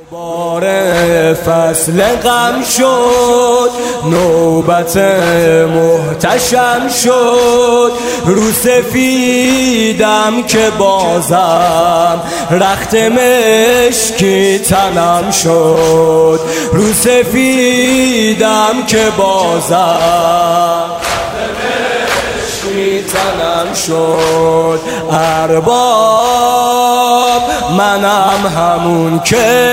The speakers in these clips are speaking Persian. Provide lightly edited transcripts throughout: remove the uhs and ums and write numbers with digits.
باره فصل غم شد، نوبت محتشم شد، رو سفیدم که بازم رخت مشکی تنم شد، رو سفیدم که بازم تنم شد. ارباب منم همون که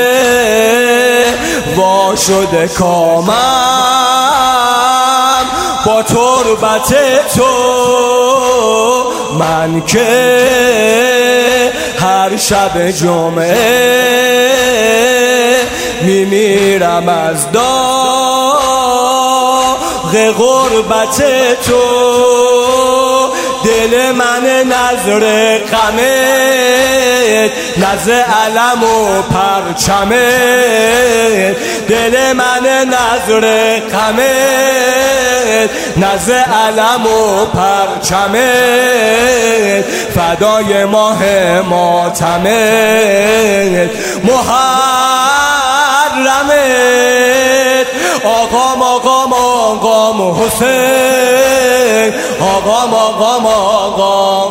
وا شده کامم با تربت تو، من که هر شب جمعه میمیرم از داغ غربت تو. دل من نظر غمت، نظر علم و پرچمت، دل من نظر غمت، نظر علم و پرچمت، فدای ماه ماتمت محرمت. آقام آقام آقام حسین، آقام آقام آقام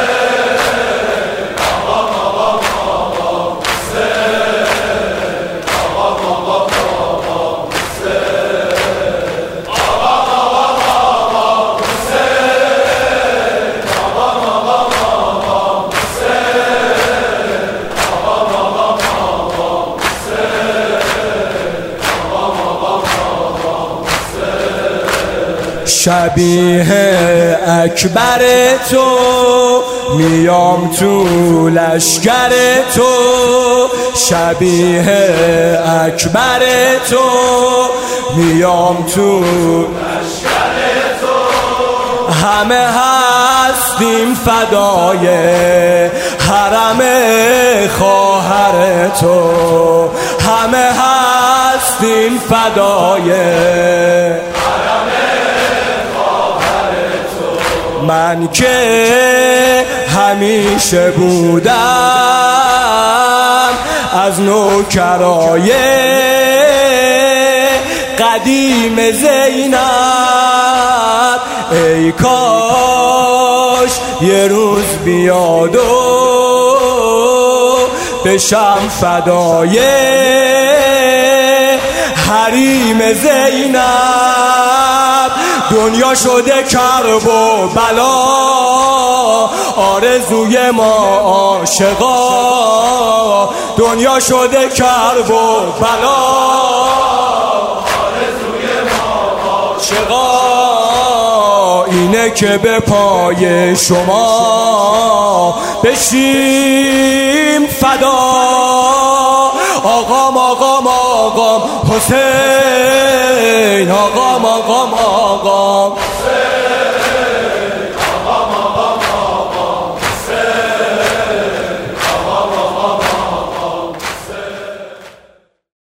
شبیه اکبر تو میام تو لشکر تو، شبیه اکبر تو میام تو لشکر تو. همه هستیم فدای حرم خواهر تو، همه هستیم فدای من که همیشه بودم از نوکرای قدیم زینب. ای کاش یه روز بیاد و بشم فدای حریم زینب. دنیا شده کرب و بلا، آرزوی ما عاشقا، دنیا شده کرب و بلا، آرزوی ما عاشقا. اینه که به پای شما بشیم فدا. آقام آقام آقام حسین، آقام آقام